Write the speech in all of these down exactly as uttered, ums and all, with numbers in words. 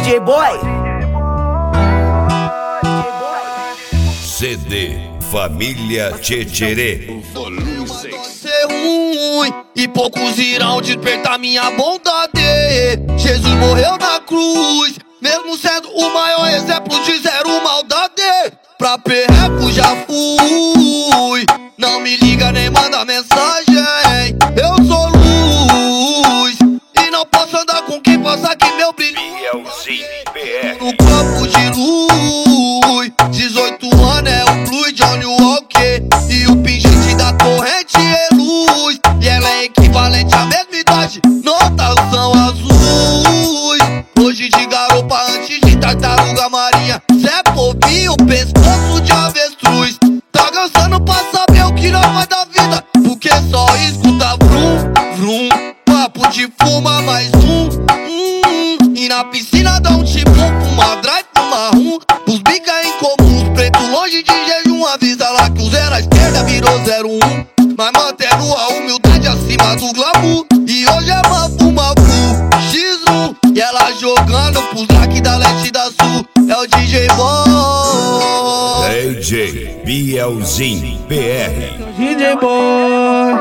D J Boy. C D Família Tchetcherê. Volume seis. Ser ruim e poucos irão despertar minha bondade. Jesus morreu na cruz, mesmo sendo o maior exemplo de zero maldade. Pra perreco já fui, não me liga nem manda mensagem. Eu sou luz e não posso andar com quem possa que meu brilho. Bielzinho B R. No campo de luz, dezoito anos é o Blue Johnny Walker e o pingente da corrente é luz. E ela é equivalente à mesma idade, notas são azuis. Hoje de garopa antes de tartaruga marinha, Zé Povinho, pescoço de avestruz. Tá cansando pra saber o que não vai da vida, porque só escuta vrum, vrum. Papo de fuma mais um, hum, e na piscina dá um tipo, uma drive, uma rum. Os bica incomuns, preto longe de jejum. Avisa lá que o zero à esquerda virou zero um, mas mantendo a humildade acima do glamour. E hoje é mafu, mafu, X um, e ela jogando pros lac da leste e da sul. É o D J Boy, D J Bielzinho B R. D J Boy,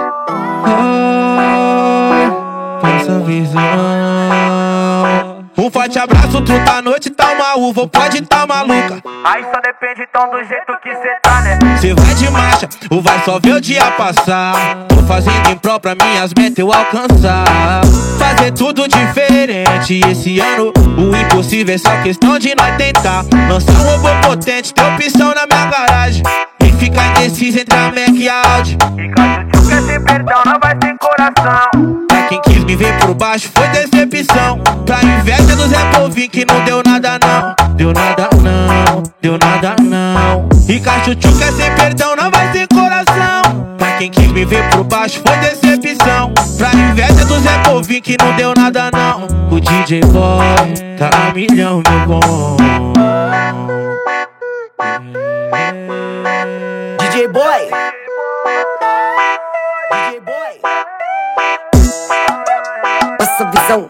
ai, essa visão. Um forte abraço, truta, a noite tá uma uva, pode tá maluca. Aí só depende então do jeito que cê tá, né? Cê vai de marcha, ou vai só ver o dia passar. Tô fazendo em prol pra minhas metas eu alcançar. Fazer tudo diferente esse ano, o impossível é só questão de nós tentar. Lançar um robô potente, ter opção na minha garagem. E ficar indeciso entre a Mac e a Audi. E caso tu quer ter perdão, não vai ter coração. Pra quem quis me ver por baixo foi decepção. Pra inveja do Zé Povinho que não deu nada não. Deu nada não, deu nada não. E Cachuchu quer sem perdão, não vai ter coração. Pra quem quis me ver por baixo foi decepção. Pra inveja do Zé Povinho que não deu nada não. O D J Boy tá a milhão, meu bom. D J Boy. D J Boy. Essa visão.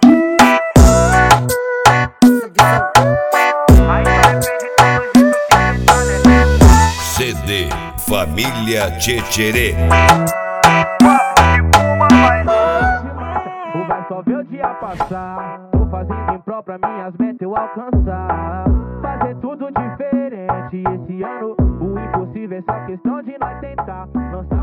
Aí só depende então do jeito que cê tá, né? C D Família Tchetcherê. Papo de fuma mais Ou vai só ver o dia passar. Tô fazendo em prol pra minhas metas eu alcançar. Fazer tudo diferente esse ano, o impossível é só questão de nós tentar. Lançar